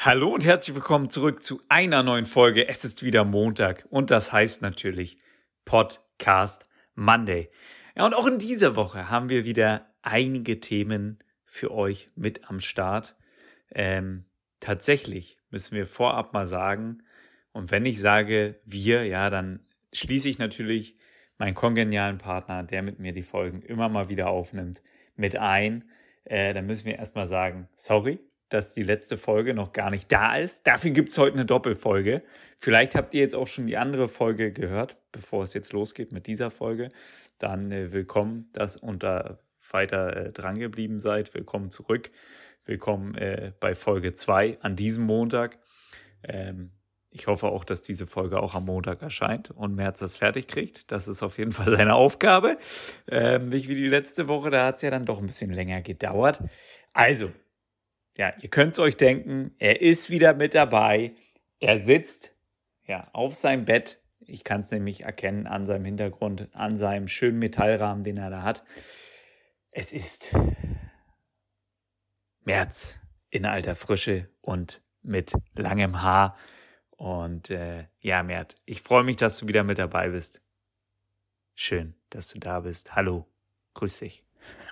Hallo und herzlich willkommen zurück zu einer neuen Folge. Es ist wieder Montag und das heißt natürlich Podcast Monday. Ja, und auch in dieser Woche haben wir wieder einige Themen für euch mit am Start. Tatsächlich müssen wir vorab mal sagen, und wenn ich sage wir, ja, dann schließe ich natürlich meinen kongenialen Partner, der mit mir die Folgen immer mal wieder aufnimmt, mit ein. Dann müssen wir erstmal sagen, sorry, dass die letzte Folge noch gar nicht da ist. Dafür gibt es heute eine Doppelfolge. Vielleicht habt ihr jetzt auch schon die andere Folge gehört, bevor es jetzt losgeht mit dieser Folge. Dann willkommen, dass ihr da weiter dran geblieben seid. Willkommen zurück. Willkommen bei Folge 2 an diesem Montag. Ich hoffe auch, dass diese Folge auch am Montag erscheint und März das fertig kriegt. Das ist auf jeden Fall seine Aufgabe. Nicht wie die letzte Woche, da hat es ja dann doch ein bisschen länger gedauert. Also, ja, ihr könnt es euch denken, er ist wieder mit dabei. Er sitzt ja auf seinem Bett. Ich kann es nämlich erkennen an seinem Hintergrund, an seinem schönen Metallrahmen, den er da hat. Es ist März in alter Frische und mit langem Haar. Und ja, Mert, ich freue mich, dass du wieder mit dabei bist. Schön, dass du da bist. Hallo, grüß dich.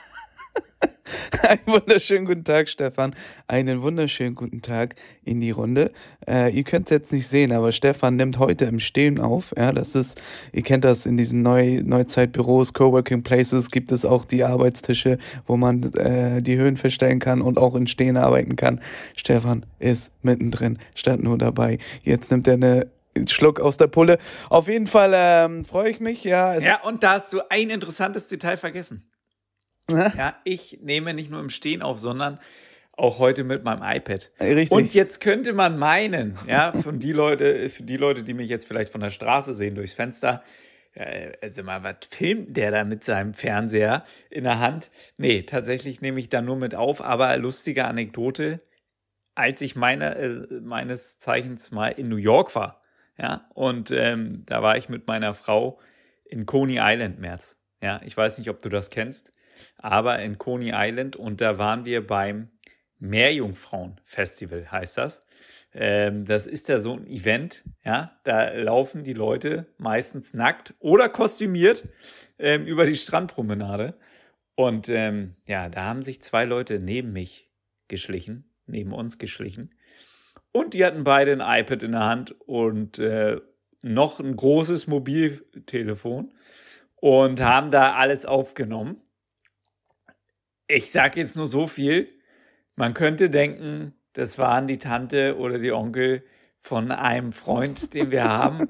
Einen wunderschönen guten Tag, Stefan. Einen wunderschönen guten Tag in die Runde. Ihr könnt es jetzt nicht sehen, aber Stefan nimmt heute im Stehen auf. Ja, das ist, ihr kennt das in diesen Neuzeitbüros, Coworking Places, gibt es auch die Arbeitstische, wo man die Höhen verstellen kann und auch in Stehen arbeiten kann. Stefan ist mittendrin, stand nur dabei. Jetzt nimmt er einen Schluck aus der Pulle. Auf jeden Fall freue ich mich. Ja, und da hast du ein interessantes Detail vergessen. Ja, ich nehme nicht nur im Stehen auf, sondern auch heute mit meinem iPad. Richtig. Und jetzt könnte man meinen, ja, für die Leute, die mich jetzt vielleicht von der Straße sehen durchs Fenster, also mal, was filmt der da mit seinem Fernseher in der Hand? Nee, tatsächlich nehme ich da nur mit auf, aber lustige Anekdote, als ich meines Zeichens mal in New York war, ja, und da war ich mit meiner Frau in Coney Island, März. Ja, ich weiß nicht, ob du das kennst, aber in Coney Island, und da waren wir beim Meerjungfrauen-Festival, heißt das. Das ist ja so ein Event, ja, da laufen die Leute meistens nackt oder kostümiert über die Strandpromenade. Und ja, da haben sich zwei Leute neben uns geschlichen. Und die hatten beide ein iPad in der Hand und noch ein großes Mobiltelefon und haben da alles aufgenommen. Ich sage jetzt nur so viel, man könnte denken, das waren die Tante oder die Onkel von einem Freund, den wir haben.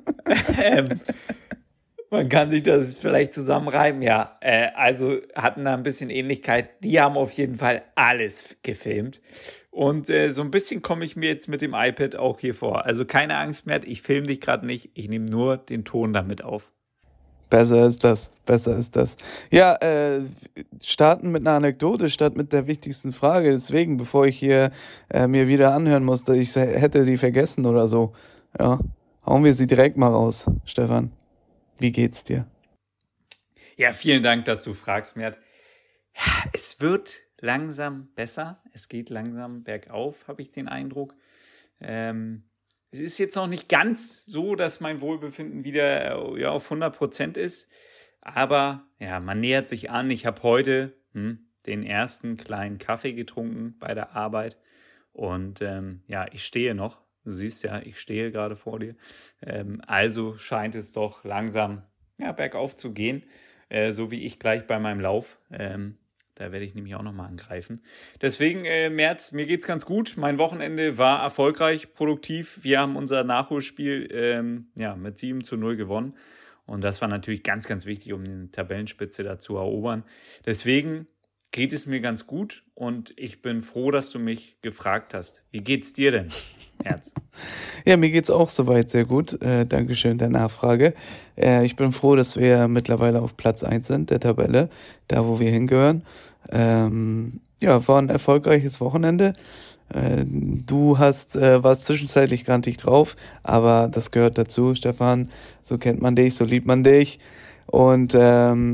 Man kann sich das vielleicht zusammenreimen, ja. Also hatten da ein bisschen Ähnlichkeit. Die haben auf jeden Fall alles gefilmt. Und so ein bisschen komme ich mir jetzt mit dem iPad auch hier vor. Also keine Angst mehr, ich filme dich gerade nicht, ich nehme nur den Ton damit auf. Besser ist das. Ja, starten mit einer Anekdote statt mit der wichtigsten Frage. Deswegen, bevor ich hier mir wieder anhören musste, ich hätte die vergessen oder so. Ja, hauen wir sie direkt mal raus, Stefan. Wie geht's dir? Ja, vielen Dank, dass du fragst, Mert. Ja, es wird langsam besser. Es geht langsam bergauf, habe ich den Eindruck. Es ist jetzt noch nicht ganz so, dass mein Wohlbefinden wieder auf 100% ist. Aber ja, man nähert sich an. Ich habe heute den ersten kleinen Kaffee getrunken bei der Arbeit. Und ja, ich stehe noch. Du siehst ja, ich stehe gerade vor dir. Also scheint es doch langsam bergauf zu gehen. So wie ich gleich bei meinem Lauf. Da werde ich nämlich auch nochmal angreifen. Deswegen, März, mir geht's ganz gut. Mein Wochenende war erfolgreich, produktiv. Wir haben unser Nachholspiel mit 7-0 gewonnen. Und das war natürlich ganz, ganz wichtig, um die Tabellenspitze da zu erobern. Deswegen geht es mir ganz gut und ich bin froh, dass du mich gefragt hast. Wie geht's dir denn, März? Ja, mir geht's auch soweit sehr gut. Dankeschön der Nachfrage. Ich bin froh, dass wir mittlerweile auf Platz 1 sind der Tabelle, da wo wir hingehören. Ja, war ein erfolgreiches Wochenende. Du warst zwischenzeitlich grantig drauf, aber das gehört dazu, Stefan. So kennt man dich, so liebt man dich. Und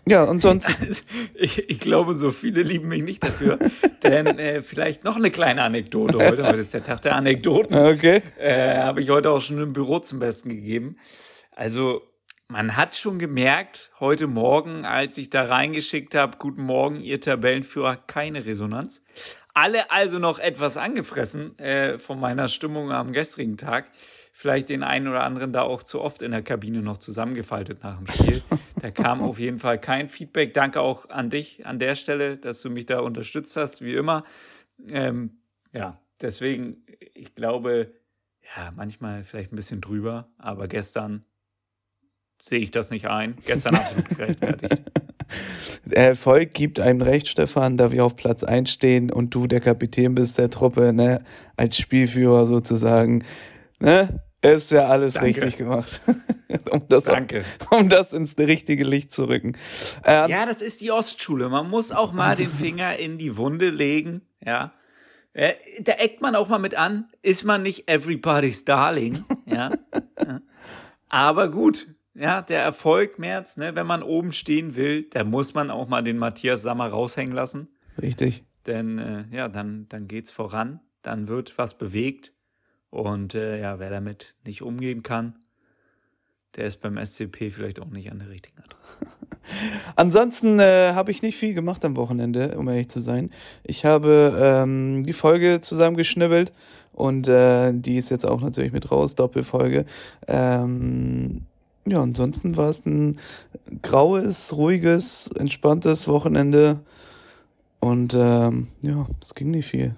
Ja, und sonst. Also, ich glaube, so viele lieben mich nicht dafür. Denn vielleicht noch eine kleine Anekdote heute. Heute ist der Tag der Anekdoten. Okay. Habe ich heute auch schon im Büro zum Besten gegeben. Also, man hat schon gemerkt, heute Morgen, als ich da reingeschickt habe, guten Morgen, Ihr Tabellenführer, keine Resonanz. Alle also noch etwas angefressen von meiner Stimmung am gestrigen Tag. Vielleicht den einen oder anderen da auch zu oft in der Kabine noch zusammengefaltet nach dem Spiel. Da kam auf jeden Fall kein Feedback. Danke auch an dich an der Stelle, dass du mich da unterstützt hast, wie immer. Ja, deswegen, ich glaube, ja, manchmal vielleicht ein bisschen drüber, aber gestern sehe ich das nicht ein. Gestern absolut gerechtfertigt. Der Erfolg gibt einem recht, Stefan, da wir auf Platz 1 stehen und du der Kapitän bist der Truppe, ne, als Spielführer sozusagen, ne, ist ja alles Danke. richtig gemacht. Danke. Um das ins richtige Licht zu rücken. Ja, das ist die Ostschule. Man muss auch mal den Finger in die Wunde legen, ja. Da eckt man auch mal mit an. Ist man nicht everybody's darling, ja. Aber gut, ja, der Erfolg, Merz, ne, wenn man oben stehen will, da muss man auch mal den Matthias Sammer raushängen lassen. Richtig. Denn, ja, dann geht's voran, dann wird was bewegt. Und ja, wer damit nicht umgehen kann, der ist beim SCP vielleicht auch nicht an der richtigen Adresse. Ansonsten habe ich nicht viel gemacht am Wochenende, um ehrlich zu sein. Ich habe die Folge zusammengeschnibbelt und die ist jetzt auch natürlich mit raus, Doppelfolge. Ja, ansonsten war es ein graues, ruhiges, entspanntes Wochenende und ja, es ging nicht viel.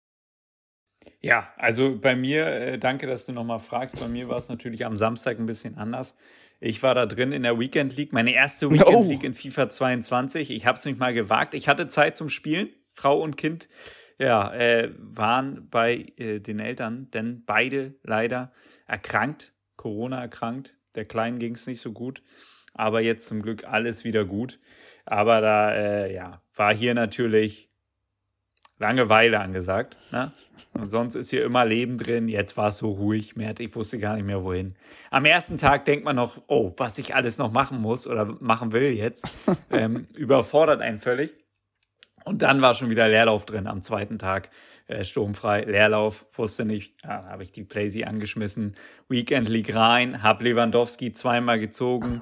Ja, also bei mir, danke, dass du nochmal fragst. Bei mir war es natürlich am Samstag ein bisschen anders. Ich war da drin in der Weekend League, meine erste Weekend League in FIFA 22. Ich habe es mich mal gewagt. Ich hatte Zeit zum Spielen. Frau und Kind ja, waren bei den Eltern, denn beide leider erkrankt, Corona erkrankt. Der Kleinen ging es nicht so gut, aber jetzt zum Glück alles wieder gut. Aber da ja, war hier natürlich Langeweile angesagt, ne? Und sonst ist hier immer Leben drin. Jetzt war es so ruhig, ich wusste gar nicht mehr, wohin. Am ersten Tag denkt man noch, oh, was ich alles noch machen muss oder machen will jetzt, überfordert einen völlig. Und dann war schon wieder Leerlauf drin am zweiten Tag, sturmfrei, Leerlauf, wusste nicht, ja, habe ich die Playsee angeschmissen, Weekend League rein, habe Lewandowski zweimal gezogen,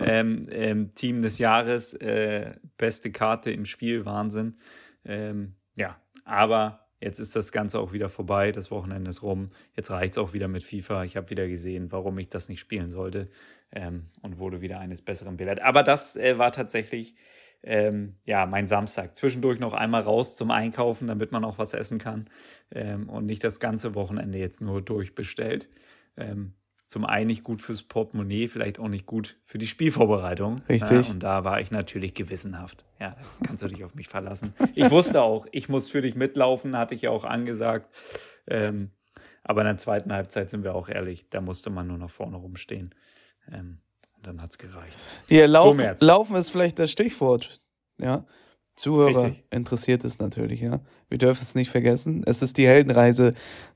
Team des Jahres, beste Karte im Spiel, Wahnsinn. Ja, aber jetzt ist das Ganze auch wieder vorbei, das Wochenende ist rum, jetzt reicht es auch wieder mit FIFA, ich habe wieder gesehen, warum ich das nicht spielen sollte und wurde wieder eines Besseren belehrt. Aber das war tatsächlich ja, mein Samstag. Zwischendurch noch einmal raus zum Einkaufen, damit man auch was essen kann und nicht das ganze Wochenende jetzt nur durchbestellt. Zum einen nicht gut fürs Portemonnaie, vielleicht auch nicht gut für die Spielvorbereitung. Richtig. Und da war ich natürlich gewissenhaft. Ja, da kannst du dich auf mich verlassen. Ich wusste auch, ich muss für dich mitlaufen, hatte ich ja auch angesagt. Aber in der zweiten Halbzeit, sind wir auch ehrlich, da musste man nur noch vorne rumstehen. Und dann hat es gereicht. Ja, Laufen ist vielleicht das Stichwort. Ja. Zuhörer Richtig. interessiert es natürlich, ja. Wir dürfen es nicht vergessen. Es ist die Heldenreise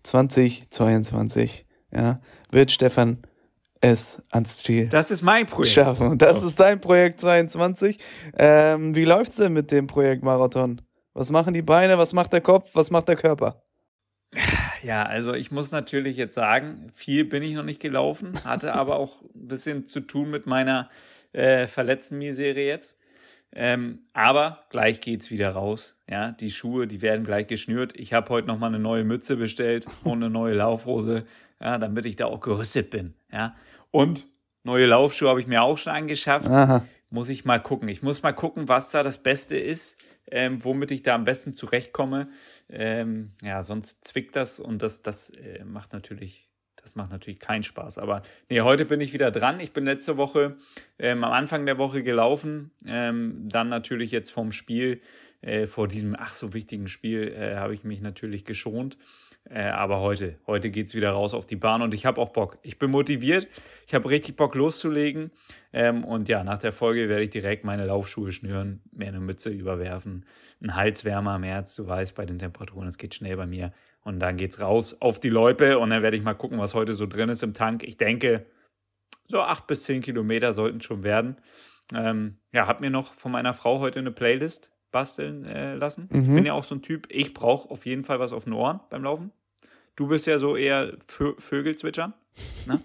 2022. Ja. Wird Stefan es ans Ziel Das ist mein Projekt. schaffen? Das ist dein Projekt 22. Wie läuft's denn mit dem Projekt Marathon? Was machen die Beine? Was macht der Kopf? Was macht der Körper? Ja, also ich muss natürlich jetzt sagen, viel bin ich noch nicht gelaufen, hatte aber auch ein bisschen zu tun mit meiner Verletzten-Miserie jetzt. Aber gleich geht's wieder raus. Ja, die Schuhe, die werden gleich geschnürt. Ich habe heute nochmal eine neue Mütze bestellt und eine neue Laufhose, ja, damit ich da auch gerüstet bin. Ja. Und neue Laufschuhe habe ich mir auch schon angeschafft. Aha. Muss ich mal gucken. Ich muss mal gucken, was da das Beste ist, womit ich da am besten zurechtkomme. Ja, sonst zwickt das und das macht natürlich keinen Spaß. Aber nee, heute bin ich wieder dran. Ich bin letzte Woche am Anfang der Woche gelaufen. Dann natürlich jetzt vom Spiel, vor diesem so wichtigen Spiel, habe ich mich natürlich geschont. Aber heute geht es wieder raus auf die Bahn und ich habe auch Bock. Ich bin motiviert, ich habe richtig Bock loszulegen. Und ja, nach der Folge werde ich direkt meine Laufschuhe schnüren, mir eine Mütze überwerfen, einen Halswärmer, März, du weißt, bei den Temperaturen, es geht schnell bei mir. Und dann geht's raus auf die Loipe und dann werde ich mal gucken, was heute so drin ist im Tank. Ich denke, so 8 bis 10 Kilometer sollten schon werden. Habe mir noch von meiner Frau heute eine Playlist basteln lassen. Ich bin Mhm. ja auch so ein Typ, ich brauche auf jeden Fall was auf den Ohren beim Laufen. Du bist ja so eher Vögel zwitschern, ne?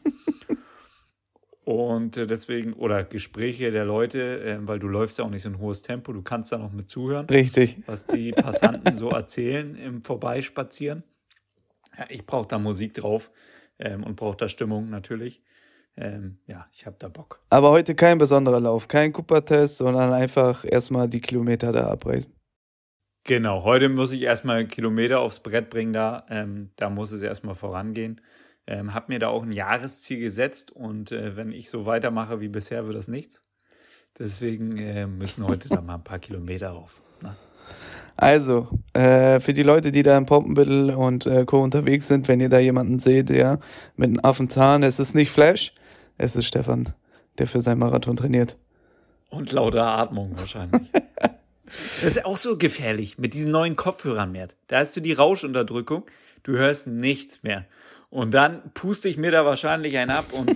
Und deswegen, oder Gespräche der Leute, weil du läufst ja auch nicht so ein hohes Tempo, du kannst da noch mit zuhören, Richtig. was die Passanten so erzählen im Vorbeispazieren. Ja, ich brauche da Musik drauf und brauche da Stimmung natürlich. Ich habe da Bock. Aber heute kein besonderer Lauf, kein Cooper-Test, sondern einfach erstmal die Kilometer da abreißen. Genau, heute muss ich erstmal Kilometer aufs Brett bringen da muss es erstmal vorangehen. Habe mir da auch ein Jahresziel gesetzt und wenn ich so weitermache wie bisher, wird das nichts. Deswegen müssen heute da mal ein paar Kilometer auf. Ne? Also, für die Leute, die da in Poppenbüttel und Co. unterwegs sind, wenn ihr da jemanden seht, ja, mit einem Affenzahn, es ist nicht Flash, es ist Stefan, der für seinen Marathon trainiert. Und lauter Atmung wahrscheinlich. Das ist auch so gefährlich mit diesen neuen Kopfhörern, Mert. Da hast du die Rauschunterdrückung, du hörst nichts mehr. Und dann puste ich mir da wahrscheinlich einen ab und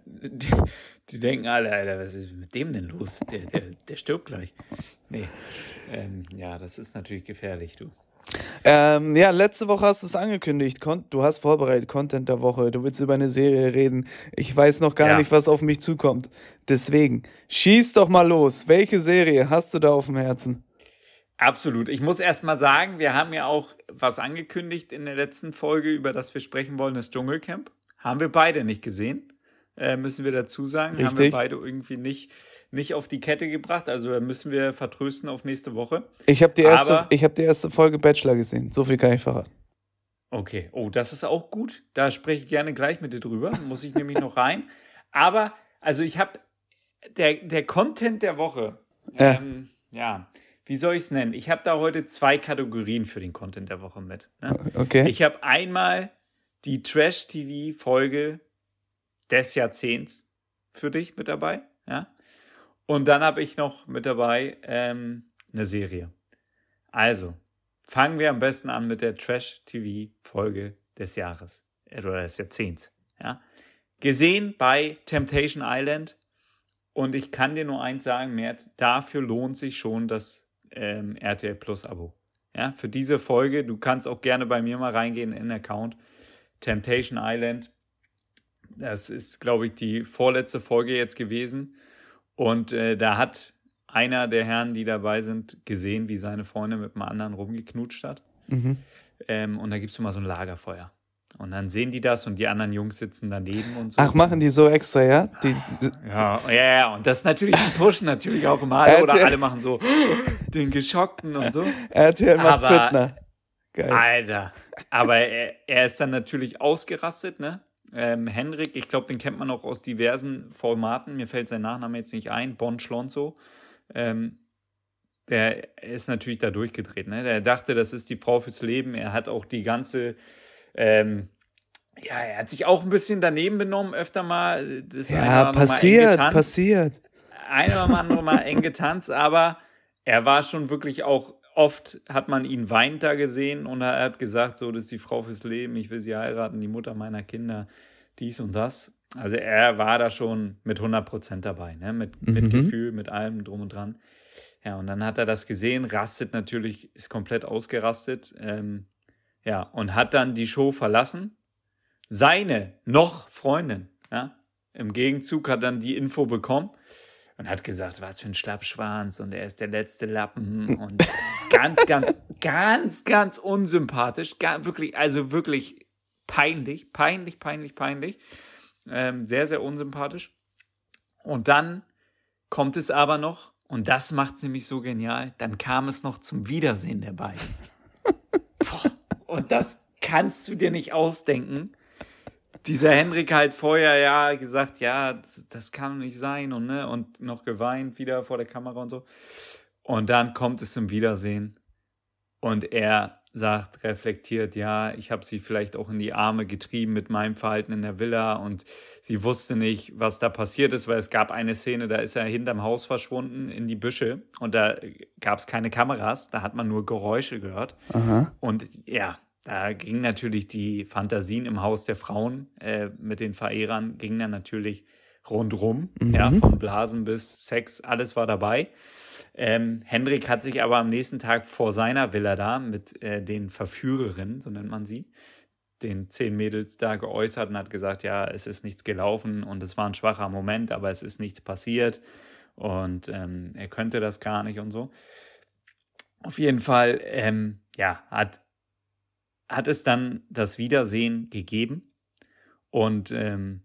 die denken alle, Alter, was ist mit dem denn los? Der stirbt gleich. Nee, das ist natürlich gefährlich, du. Letzte Woche hast du es angekündigt. Du hast vorbereitet, Content der Woche. Du willst über eine Serie reden. Ich weiß noch gar Ja. nicht, was auf mich zukommt. Deswegen, schieß doch mal los. Welche Serie hast du da auf dem Herzen? Absolut. Ich muss erst mal sagen, wir haben ja auch was angekündigt in der letzten Folge, über das wir sprechen wollen, das Dschungelcamp. Haben wir beide nicht gesehen, müssen wir dazu sagen. Haben wir Richtig. beide irgendwie nicht auf die Kette gebracht. Also da müssen wir vertrösten auf nächste Woche. Ich habe Aber- die erste Folge Bachelor gesehen. So viel kann ich verraten. Okay, oh, das ist auch gut. Da spreche ich gerne gleich mit dir drüber. Muss ich nämlich noch rein. Aber, also ich habe der Content der Woche. Wie soll ich es nennen? Ich habe da heute 2 Kategorien für den Content der Woche mit. Ne? Okay. Ich habe einmal die Trash-TV-Folge des Jahrzehnts für dich mit dabei. Ja? Und dann habe ich noch mit dabei eine Serie. Also, fangen wir am besten an mit der Trash-TV-Folge des Jahres oder des Jahrzehnts. Ja? Gesehen bei Temptation Island. Und ich kann dir nur eins sagen, Mert, dafür lohnt sich schon das RTL Plus Abo. Ja, für diese Folge, du kannst auch gerne bei mir mal reingehen in den Account. Temptation Island. Das ist, glaube ich, die vorletzte Folge jetzt gewesen. Und da hat einer der Herren, die dabei sind, gesehen, wie seine Freundin mit einem anderen rumgeknutscht hat. Mhm. Und da gibt es immer so ein Lagerfeuer. Und dann sehen die das und die anderen Jungs sitzen daneben und so. Ach, machen die so extra, ja? Ja, und das natürlich, die pushen natürlich auch immer alle, oder alle machen so den Geschockten und so. RTL macht Aber- Fitner. Geil. Alter, aber er ist dann natürlich ausgerastet, ne? Henrik, ich glaube, den kennt man auch aus diversen Formaten. Mir fällt sein Nachname jetzt nicht ein. Bon Schlonzo. Der ist natürlich da durchgedreht, ne? Der dachte, das ist die Frau fürs Leben. Er hat auch die ganze, er hat sich auch ein bisschen daneben benommen, öfter mal. Das eine oder Ja, andere Mal eng getanzt. passiert. Ein oder andere Mal eng getanzt, aber er war schon wirklich auch, oft hat man ihn weinend da gesehen und er hat gesagt, so, das ist die Frau fürs Leben, ich will sie heiraten, die Mutter meiner Kinder, dies und das. Also er war da schon mit 100% dabei, ne? Mit Gefühl, mit allem drum und dran. Ja, und dann hat er das gesehen, rastet natürlich, ist komplett ausgerastet, und hat dann die Show verlassen. Seine noch Freundin, ja, im Gegenzug hat dann die Info bekommen und hat gesagt, was für ein Schlappschwanz und er ist der letzte Lappen und ganz unsympathisch, wirklich peinlich, sehr, sehr unsympathisch. Und dann kommt es aber noch, und das macht es nämlich so genial, dann kam es noch zum Wiedersehen der beiden. Boah, und das kannst du dir nicht ausdenken. Dieser Henrik halt vorher gesagt, das kann nicht sein und noch geweint wieder vor der Kamera und so. Und dann kommt es zum Wiedersehen und er sagt, reflektiert, ich habe sie vielleicht auch in die Arme getrieben mit meinem Verhalten in der Villa und sie wusste nicht, was da passiert ist, weil es gab eine Szene, da ist er hinterm Haus verschwunden in die Büsche und da gab es keine Kameras, da hat man nur Geräusche gehört. Aha. Und da gingen natürlich die Fantasien im Haus der Frauen mit den Verehrern, gingen dann natürlich rundrum, ja, von Blasen bis Sex, alles war dabei. Hendrik hat sich aber am nächsten Tag vor seiner Villa da mit den Verführerinnen, so nennt man sie, den 10 Mädels da geäußert und hat gesagt, ja, es ist nichts gelaufen und es war ein schwacher Moment, aber es ist nichts passiert und er könnte das gar nicht und so. Auf jeden Fall, hat es dann das Wiedersehen gegeben und er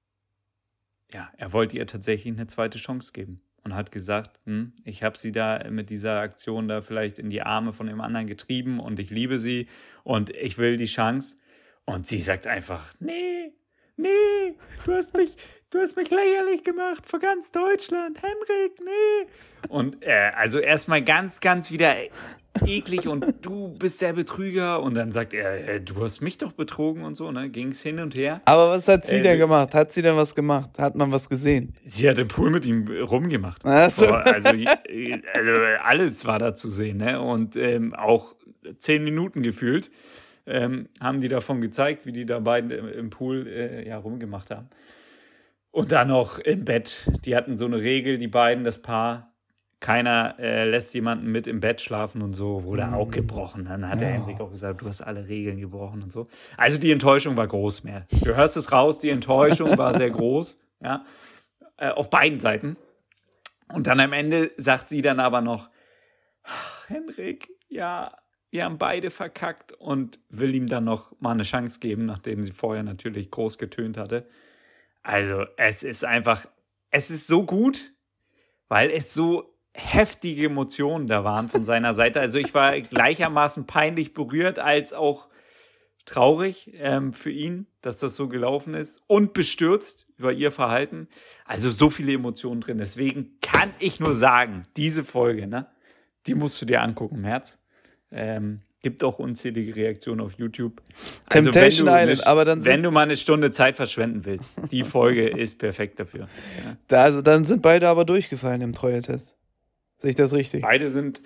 wollte ihr tatsächlich eine zweite Chance geben und hat gesagt, ich habe sie da mit dieser Aktion da vielleicht in die Arme von dem anderen getrieben und ich liebe sie und ich will die Chance. Und sie sagt einfach, nee, du hast mich lächerlich gemacht vor ganz Deutschland, Henrik, nee. Und also erstmal ganz, ganz wieder eklig und du bist der Betrüger. Und dann sagt er, du hast mich doch betrogen und so, ne? Ging es hin und her. Aber was hat sie denn gemacht? Hat sie denn was gemacht? Hat man was gesehen? Sie hat im Pool mit ihm rumgemacht. Ach so. Also alles war da zu sehen, ne? Und auch 10 Minuten gefühlt. Haben die davon gezeigt, wie die da beiden im Pool rumgemacht haben. Und dann noch im Bett. Die hatten so eine Regel, die beiden, das Paar. Keiner lässt jemanden mit im Bett schlafen und so. Wurde auch gebrochen. Dann hat der Henrik auch gesagt, du hast alle Regeln gebrochen und so. Also die Enttäuschung war groß mehr. Du hörst es raus, die Enttäuschung war sehr groß. Ja, auf beiden Seiten. Und dann am Ende sagt sie dann aber noch, Henrik, ja, wir haben beide verkackt und will ihm dann noch mal eine Chance geben, nachdem sie vorher natürlich groß getönt hatte. Also es ist so gut, weil es so heftige Emotionen da waren von seiner Seite. Also ich war gleichermaßen peinlich berührt als auch traurig für ihn, dass das so gelaufen ist und bestürzt über ihr Verhalten. Also so viele Emotionen drin. Deswegen kann ich nur sagen, diese Folge, ne, die musst du dir angucken, März. Gibt auch unzählige Reaktionen auf YouTube. Also Temptation Island, aber wenn du mal eine Stunde Zeit verschwenden willst, die Folge ist perfekt dafür. Ja. Also dann sind beide aber durchgefallen im Treue-Test. Sehe ich das richtig? Beide sind,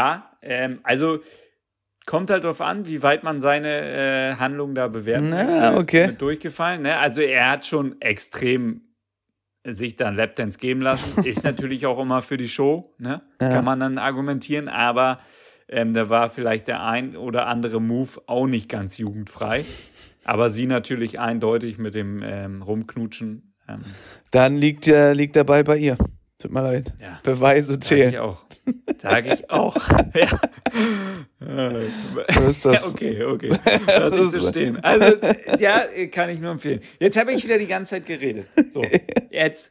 also kommt halt darauf an, wie weit man seine Handlung da bewerten möchte. Okay. Mit durchgefallen. Ne? Also er hat schon extrem sich dann Lapdance geben lassen. Ist natürlich auch immer für die Show, ne? Ja. Kann man dann argumentieren, aber da war vielleicht der ein oder andere Move auch nicht ganz jugendfrei. Aber sie natürlich eindeutig mit dem Rumknutschen. Dann liegt der Ball bei ihr. Tut mir leid. Ja, Beweise zählen. Sag ich auch. Ja. So ist das. Ja, okay. Lass ich so stehen. Also, ja, kann ich nur empfehlen. Jetzt habe ich wieder die ganze Zeit geredet. So, jetzt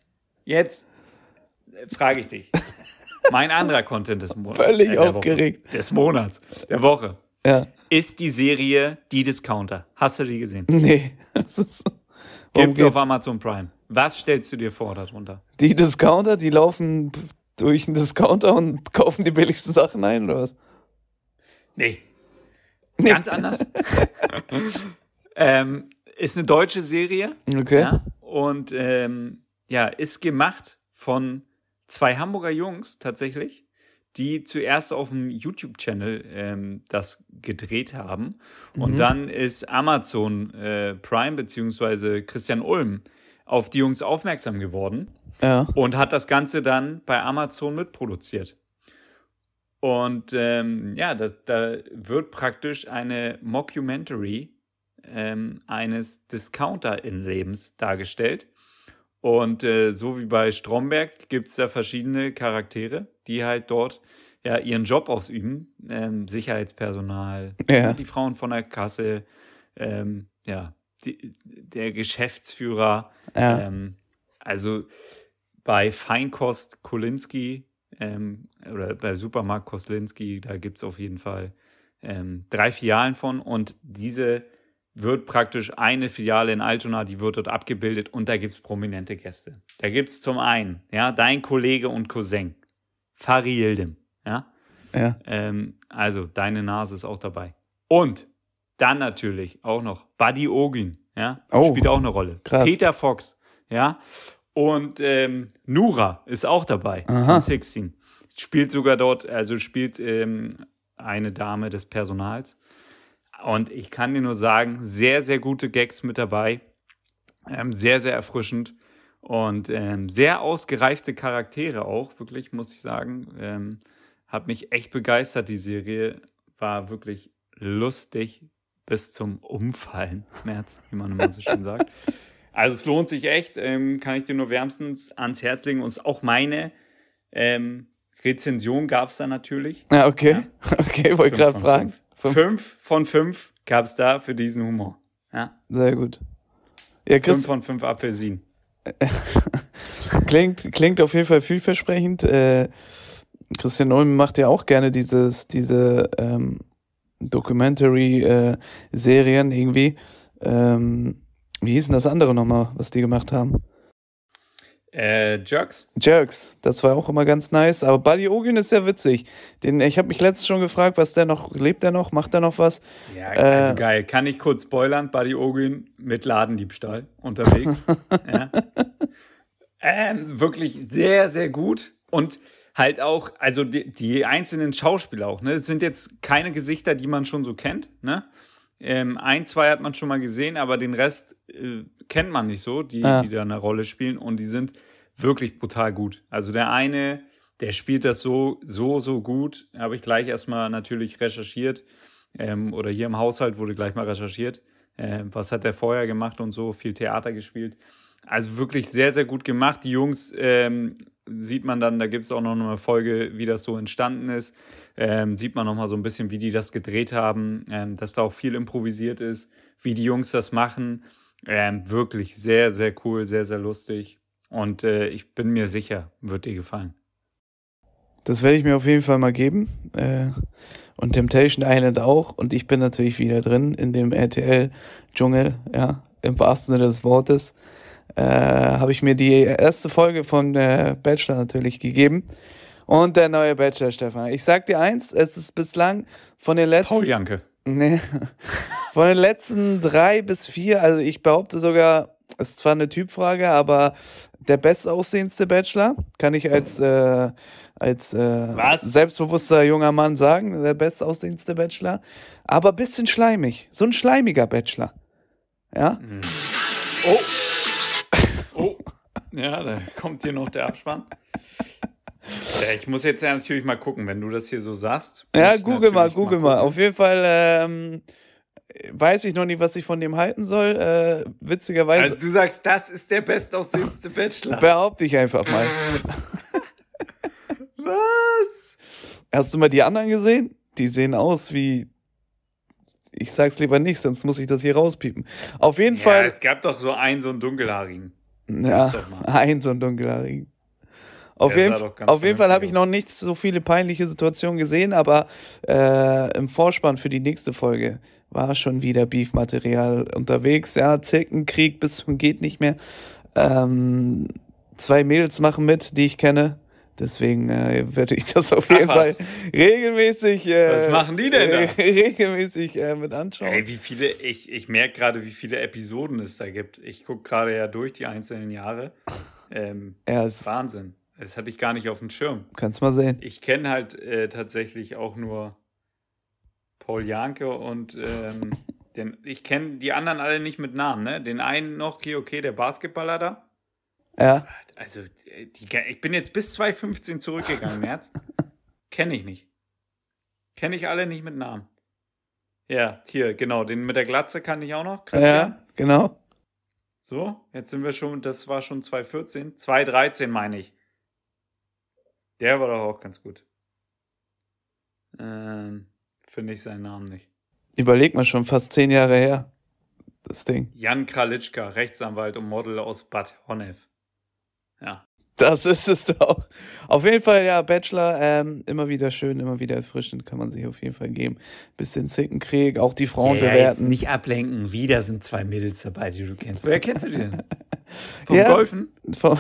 frage ich dich. Mein anderer Content des Monats. Völlig aufgeregt. Des Monats, der Woche. Ja. Ist die Serie Die Discounter. Hast du die gesehen? Nee. Gibt's auf Amazon Prime. Was stellst du dir vor darunter? Die Discounter, die laufen durch einen Discounter und kaufen die billigsten Sachen ein, oder was? Nee. Ganz anders. Ist eine deutsche Serie. Okay. Ja, und ist gemacht von 2 Hamburger Jungs tatsächlich, die zuerst auf dem YouTube-Channel das gedreht haben. Und dann ist Amazon Prime bzw. Christian Ulm auf die Jungs aufmerksam geworden und hat das Ganze dann bei Amazon mitproduziert. Und da wird praktisch eine Mockumentary eines Discounter-Innenlebens dargestellt. Und so wie bei Stromberg gibt es da verschiedene Charaktere, die halt dort ihren Job ausüben. Sicherheitspersonal, die Frauen von der Kasse, der Geschäftsführer. Ja. Also bei Feinkost Kolinski oder bei Supermarkt Koslinski, da gibt es auf jeden Fall 3 Filialen von. Und diese wird praktisch eine Filiale in Altona, die wird dort abgebildet und da gibt es prominente Gäste. Da gibt es zum einen, dein Kollege und Cousin, Fari Yildim, also deine Nase ist auch dabei. Und dann natürlich auch noch Buddy Ogin, spielt auch eine Rolle. Krass. Peter Fox, und Nura ist auch dabei, von 16. Spielt sogar dort, eine Dame des Personals. Und ich kann dir nur sagen, sehr, sehr gute Gags mit dabei. Sehr, sehr erfrischend. Und sehr ausgereifte Charaktere auch, wirklich, muss ich sagen. Hat mich echt begeistert, die Serie. War wirklich lustig bis zum Umfallen, März, wie man immer so schön sagt. Also es lohnt sich echt, kann ich dir nur wärmstens ans Herz legen. Und auch meine Rezension gab es da natürlich. Ja, okay. Ja. Okay, wollte gerade fragen. 5 von 5 gab es da für diesen Humor. Ja. Sehr gut. Ja, 5 von 5 Apfelsinen. Klingt auf jeden Fall vielversprechend. Christian Ulm macht ja auch gerne diese Documentary-Serien irgendwie. Wie hieß denn das andere nochmal, was die gemacht haben? Jerks. Jerks, das war auch immer ganz nice. Aber Buddy Ogün ist ja witzig. Ich habe mich letztens schon gefragt, lebt der noch, macht er noch was? Ja, also geil. Kann ich kurz spoilern? Buddy Ogün mit Ladendiebstahl unterwegs. Ja. Wirklich sehr, sehr gut. Und halt auch, also die einzelnen Schauspieler auch, ne? Das sind jetzt keine Gesichter, die man schon so kennt, ne? 1, 2 hat man schon mal gesehen, aber den Rest kennt man nicht so, die da eine Rolle spielen, und die sind wirklich brutal gut. Also der eine, der spielt das so gut, habe ich gleich erstmal natürlich recherchiert, oder hier im Haushalt wurde gleich mal recherchiert, was hat der vorher gemacht und so, viel Theater gespielt. Also wirklich sehr, sehr gut gemacht. Die Jungs sieht man dann, da gibt es auch noch eine Folge, wie das so entstanden ist. Sieht man noch mal so ein bisschen, wie die das gedreht haben, dass da auch viel improvisiert ist, wie die Jungs das machen. Wirklich sehr, sehr cool, sehr, sehr lustig. Und ich bin mir sicher, wird dir gefallen. Das werde ich mir auf jeden Fall mal geben. Und Temptation Island auch. Und ich bin natürlich wieder drin in dem RTL-Dschungel, ja, im wahrsten Sinne des Wortes. Habe ich mir die erste Folge von Bachelor natürlich gegeben. Und der neue Bachelor, Stefan. Ich sag dir eins, es ist bislang von den letzten... Paul Janke. Nee, von den letzten 3 bis 4, also ich behaupte sogar, es ist zwar eine Typfrage, aber der bestaussehendste Bachelor, kann ich als selbstbewusster junger Mann sagen, der bestaussehendste Bachelor. Aber ein bisschen schleimig. So ein schleimiger Bachelor. Ja? Oh. Ja, da kommt hier noch der Abspann. Ja, ich muss jetzt ja natürlich mal gucken, wenn du das hier so sagst. Ja, google mal. Auf jeden Fall weiß ich noch nicht, was ich von dem halten soll. Witzigerweise. Also du sagst, das ist der bestaussehendste Bachelor. Behaupte ich einfach mal. Was? Hast du mal die anderen gesehen? Die sehen aus wie... Ich sag's lieber nicht, sonst muss ich das hier rauspiepen. Auf jeden Fall... Ja, es gab doch so einen dunkelhaarigen. Ja, so einen dunkelhaarigen. Auf jeden Fall habe ich noch nicht so viele peinliche Situationen gesehen, aber im Vorspann für die nächste Folge war schon wieder Beef-Material unterwegs. Ja, Zirkenkrieg bis zum geht nicht mehr. 2 Mädels machen mit, die ich kenne. Deswegen werde ich das auf jeden Fall regelmäßig... was machen die denn da? Regelmäßig mit anschauen. Ey, ich merke gerade, wie viele Episoden es da gibt. Ich gucke gerade ja durch die einzelnen Jahre. Wahnsinn. Das hatte ich gar nicht auf dem Schirm. Kannst mal sehen. Ich kenne halt tatsächlich auch nur Paul Janke und ich kenne die anderen alle nicht mit Namen, ne? Den einen noch, okay, der Basketballer da. Ja. Also, ich bin jetzt bis 2015 zurückgegangen, März. Kenne ich nicht. Kenne ich alle nicht mit Namen. Ja, hier, genau, den mit der Glatze kannte ich auch noch, Christian. Ja, genau. So, jetzt sind wir schon, das war schon 2014. 2013 meine ich. Der war doch auch ganz gut. Finde ich seinen Namen nicht. Überleg mal, schon fast 10 Jahre her, das Ding. Jan Kralitschka, Rechtsanwalt und Model aus Bad Honnef. Ja. Das ist es doch. Auf jeden Fall, ja, Bachelor, immer wieder schön, immer wieder erfrischend, kann man sich auf jeden Fall geben. Bisschen Zickenkrieg, auch die Frauen bewerten. Jetzt nicht ablenken, wieder sind 2 Mädels dabei, die du kennst. Woher kennst du die denn? Vom Golfen?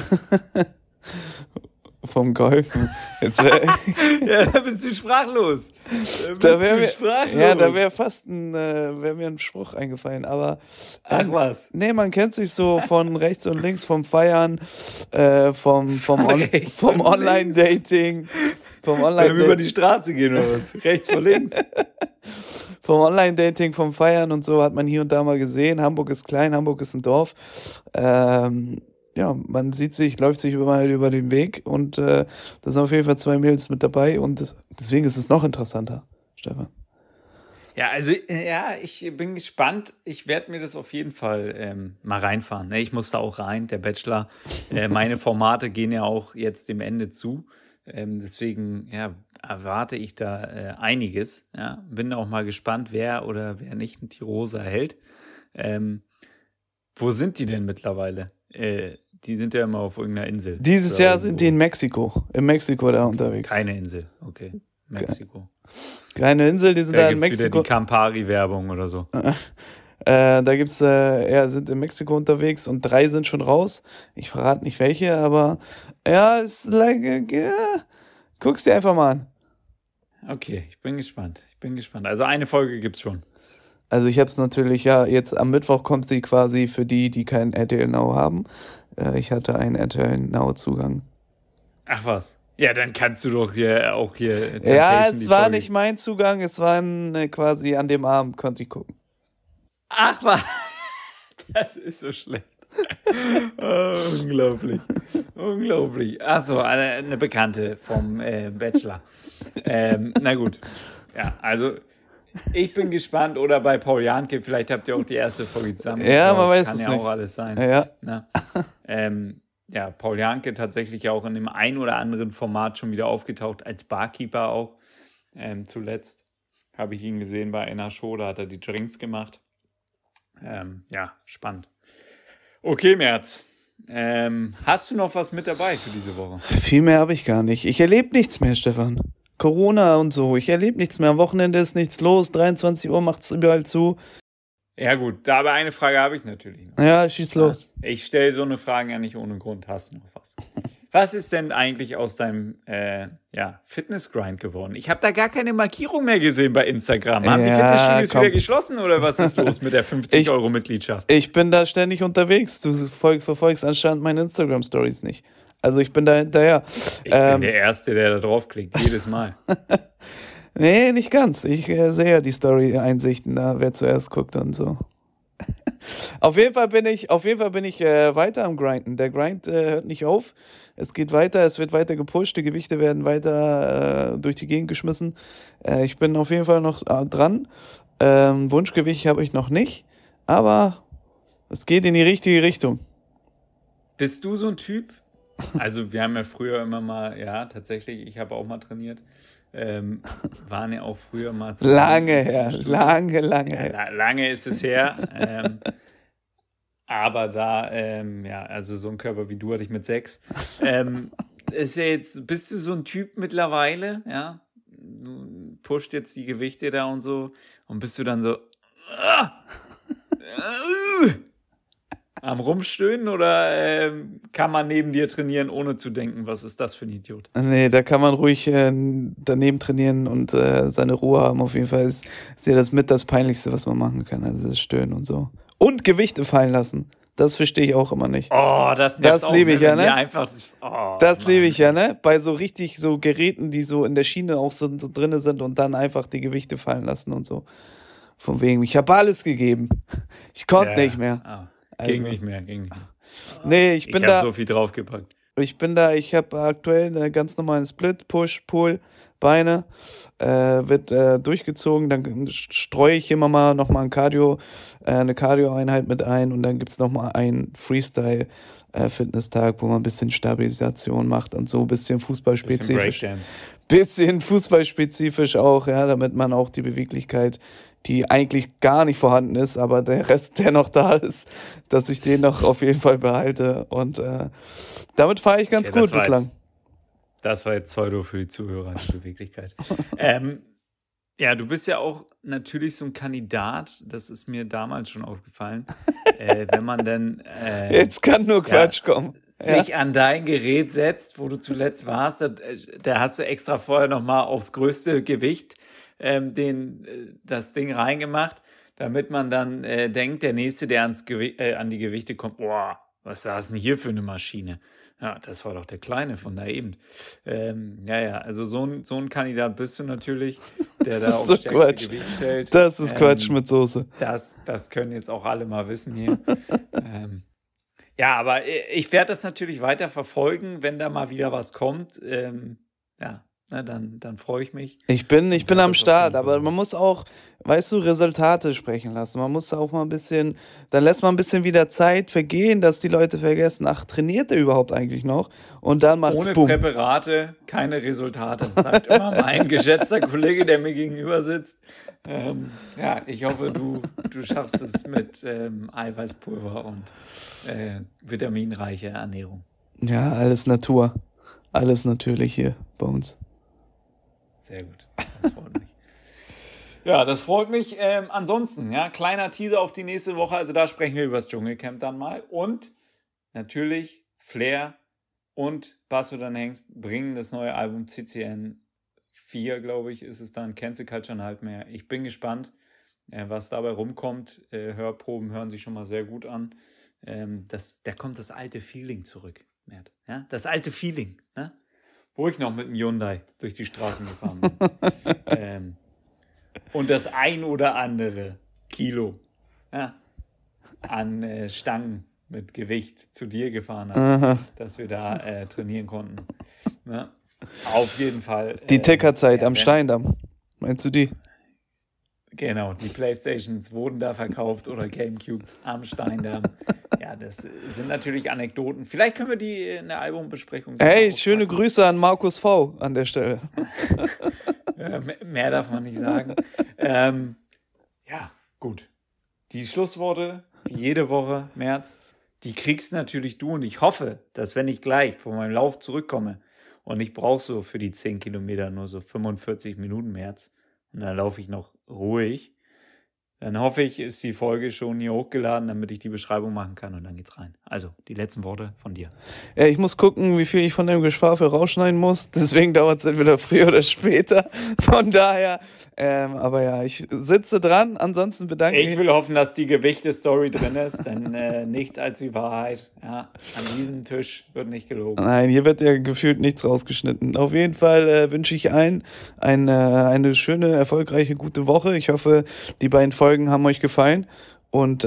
Vom Golfen. Ja, da bist du sprachlos. Da wäre fast wäre mir ein Spruch eingefallen, aber ach was. Nee, man kennt sich so von rechts und links, vom Feiern, vom Online-Dating. Wenn wir über die Straße gehen oder was? Rechts vor links. Vom Online-Dating, vom Feiern und so hat man hier und da mal gesehen. Hamburg ist klein, Hamburg ist ein Dorf. ja, man sieht sich, läuft sich überall über den Weg und da sind auf jeden Fall 2 Mädels mit dabei und deswegen ist es noch interessanter, Stefan. Ja, also ja, ich bin gespannt. Ich werde mir das auf jeden Fall mal reinfahren. Ne? Ich muss da auch rein, der Bachelor. Meine Formate gehen ja auch jetzt dem Ende zu. Deswegen ja, erwarte ich da einiges. Ja? Bin auch mal gespannt, wer oder wer nicht die Rose erhält. Ähm, Wo sind die denn mittlerweile? Die sind ja immer auf irgendeiner Insel. Dieses Oder Jahr sind die in irgendwo. Mexiko da unterwegs. Keine Insel, okay. Mexiko. Keine Insel, die sind Da da in gibt es wieder die Mexiko. Campari-Werbung oder so. Da gibt's, ja, sind in Mexiko unterwegs und 3 sind schon raus. Ich verrate nicht welche, aber ja, ist like, guck's dir einfach mal an. Okay, ich bin gespannt. Ich bin gespannt. Also eine Folge gibt's schon. Also ich habe es natürlich, ja, jetzt am Mittwoch kommt sie quasi für die, die keinen RTL Now haben. Ich hatte einen RTL Now Zugang. Ach was. Ja, dann kannst du doch hier auch hier Ja, Temptation es die war Folge. nicht mein Zugang, es war quasi an dem Abend konnte ich gucken. Ach was. Das ist so schlecht. Oh, unglaublich. Unglaublich. Achso, eine Bekannte vom Bachelor. Na gut. Ja, also ich bin gespannt. Oder bei Paul Janke, vielleicht habt ihr auch die erste Folge zusammen Ja, man geschaut. weiß Kann es ja nicht. auch alles sein. Ja, Na? Ja, Paul Janke tatsächlich auch in dem ein oder anderen Format schon wieder aufgetaucht, als Barkeeper auch. Zuletzt habe ich ihn gesehen bei einer Show, da hat er die Drinks gemacht. Ja, spannend. Okay, Merz. Hast du noch was mit dabei für diese Woche? viel mehr habe ich gar nicht. Ich erlebe nichts mehr, Stefan. Corona und so, ich erlebe nichts mehr. Am Wochenende ist nichts los, 23 Uhr macht's überall zu. Ja gut, aber eine Frage habe ich natürlich noch. Ja, schieß los. Ich stelle so eine Frage ja nicht ohne Grund. Hast du noch was? Was ist denn eigentlich aus deinem Fitness-Grind geworden? Ich habe da gar keine Markierung mehr gesehen bei Instagram. Haben die Ja, Fitnessstudios komm. wieder geschlossen oder was ist los mit der 50 Euro Mitgliedschaft? Ich bin da ständig unterwegs. Du verfolgst anscheinend meine Instagram-Stories nicht. Also ich bin da hinterher. Ich bin der Erste, der da draufklickt, jedes Mal. Nee, nicht ganz. Ich sehe ja die Story-Einsichten da, wer zuerst guckt und so. Auf jeden Fall bin ich weiter am Grinden. Der Grind hört nicht auf. Es geht weiter, es wird weiter gepusht, die Gewichte werden weiter durch die Gegend geschmissen. Ich bin auf jeden Fall noch dran. Wunschgewicht habe ich noch nicht, aber es geht in die richtige Richtung. Bist du so ein Typ? Also wir haben ja früher immer mal, ja tatsächlich, ich habe auch mal trainiert, waren ja auch früher mal zusammen Lange im her, Fitnessstudio. lange her. Lange ist es her, aber da, also so ein Körper wie du hatte ich mit 6. Ist ja jetzt, bist du so ein Typ mittlerweile, ja? Du pusht jetzt die Gewichte da und so und bist du dann so am Rumstöhnen oder kann man neben dir trainieren, ohne zu denken, was ist das für ein Idiot? Nee, da kann man ruhig daneben trainieren und seine Ruhe haben. Auf jeden Fall ist ja das mit das Peinlichste, was man machen kann. Also das Stöhnen und so. Und Gewichte fallen lassen. Das verstehe ich auch immer nicht. Oh, das nervt Das auch, liebe ich ja, wenn ne? ihr einfach das, Das Mann. liebe ich ja, ne? Bei so richtig so Geräten, die so in der Schiene auch so drin sind und dann einfach die Gewichte fallen lassen und so. Von wegen, ich habe alles gegeben. Ich konnte Ja, nicht mehr. ah, Also, ging nicht mehr. nee, ich Ich bin habe da. so viel draufgepackt. Ich habe aktuell einen ganz normalen Split, Push, Pull, Beine, wird durchgezogen, dann streue ich immer mal nochmal eine Cardio-Einheit mit ein und dann gibt es nochmal einen Freestyle-Fitness-Tag, wo man ein bisschen Stabilisation macht und so ein bisschen Bisschen fußballspezifisch. Breakdance. Bisschen fußballspezifisch auch, ja, damit man auch die Beweglichkeit, die eigentlich gar nicht vorhanden ist, aber der Rest, der noch da ist, dass ich den noch auf jeden Fall behalte. Und damit fahre ich ganz Okay, gut bislang. Das war jetzt Pseudo für die Zuhörer, die Beweglichkeit. Ja, du bist ja auch natürlich so ein Kandidat, das ist mir damals schon aufgefallen, wenn man dann Jetzt kann nur Quatsch kommen. Ja. sich an dein Gerät setzt, wo du zuletzt warst, da hast du extra vorher nochmal aufs größte Gewicht das Ding reingemacht, damit man dann denkt, der Nächste, der an die Gewichte kommt, boah, was ist denn hier für eine Maschine? Ja, das war doch der Kleine von da eben. Also so ein Kandidat bist du natürlich, der da Das ist aufs so stärkste Quatsch. Gewicht stellt. Das ist Quatsch mit Soße. Das können jetzt auch alle mal wissen hier. Ja, aber ich werde das natürlich weiter verfolgen, wenn da mal wieder was kommt. Ja, na, dann freue ich mich. Ich bin Und werde am das auf Start, jeden aber Fall. man muss auch, weißt du, Resultate sprechen lassen. Man muss auch mal ein bisschen, dann lässt man ein bisschen wieder Zeit vergehen, dass die Leute vergessen, ach, trainiert der überhaupt eigentlich noch? Und dann macht's Ohne Bumm. Präparate keine Resultate, sagt immer mein geschätzter Kollege, der mir gegenüber sitzt. Ja, ich hoffe, du schaffst es mit Eiweißpulver und vitaminreicher Ernährung. Ja, alles Natur. Alles natürlich hier bei uns. Sehr gut, das freut mich. Ja, das freut mich. Ansonsten, ja, kleiner Teaser auf die nächste Woche. Also da sprechen wir über das Dschungelcamp dann mal. Und natürlich Flair und Basso dann Hengst bringen das neue Album CCN 4, glaube ich, ist es dann. Cancel Culture halt mehr. Ich bin gespannt, was dabei rumkommt. Hörproben hören sich schon mal sehr gut an. Da kommt das alte Feeling zurück, Mert. Ja? Das alte Feeling, ne? Wo ich noch mit dem Hyundai durch die Straßen gefahren bin. Und das ein oder andere Kilo, ja, an Stangen mit Gewicht zu dir gefahren habe, Aha. dass wir da trainieren konnten. Ja, auf jeden Fall. Die Teckerzeit ja, am Steindamm. Meinst du die? Genau, die Playstations wurden da verkauft oder Gamecubes am Steindamm. Ja, das sind natürlich Anekdoten. Vielleicht können wir die in der Albumbesprechung. Hey, schöne Grüße an Markus V. an der Stelle. Mehr darf man nicht sagen. Ja, gut. Die Schlussworte, wie jede Woche, März, die kriegst natürlich du. Und ich hoffe, dass wenn ich gleich von meinem Lauf zurückkomme und ich brauche so für die 10 Kilometer nur so 45 Minuten, März, und dann laufe ich noch ruhig, dann hoffe ich, ist die Folge schon hier hochgeladen, damit ich die Beschreibung machen kann und dann geht's rein. Also, die letzten Worte von dir. Ja, ich muss gucken, wie viel ich von dem Geschwafel rausschneiden muss. Deswegen dauert es entweder früher oder später. Von daher, aber ja, ich sitze dran. Ansonsten bedanke Ich will hoffen, dass die Gewichte-Story drin ist, denn nichts als die Wahrheit. Ja, an diesem Tisch wird nicht gelogen. Nein, hier wird ja gefühlt nichts rausgeschnitten. Auf jeden Fall wünsche ich allen eine schöne, erfolgreiche, gute Woche. Ich hoffe, die beiden Folgen haben euch gefallen. Und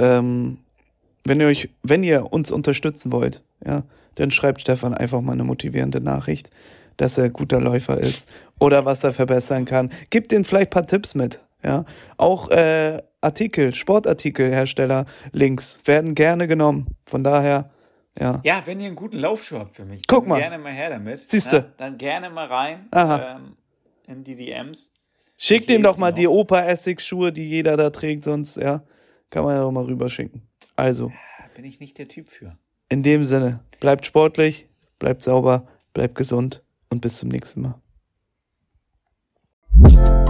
wenn ihr uns unterstützen wollt, ja, dann schreibt Stefan einfach mal eine motivierende Nachricht, dass er guter Läufer ist oder was er verbessern kann. Gebt ihm vielleicht ein paar Tipps mit. Ja, auch Sportartikelhersteller, Links werden gerne genommen. Von daher, ja. Ja, wenn ihr einen guten Laufschuh habt für mich, Guck dann mal. gerne mal her damit. Siehste. Ja, dann gerne mal rein Aha. in die DMs. Schickt Ich ihm lese doch mal die die noch. Opa-Essig's-Schuhe, die jeder da trägt, sonst, ja, kann man ja doch mal rüberschicken. Also, Bin ich nicht der Typ für. in dem Sinne, bleibt sportlich, bleibt sauber, bleibt gesund und bis zum nächsten Mal.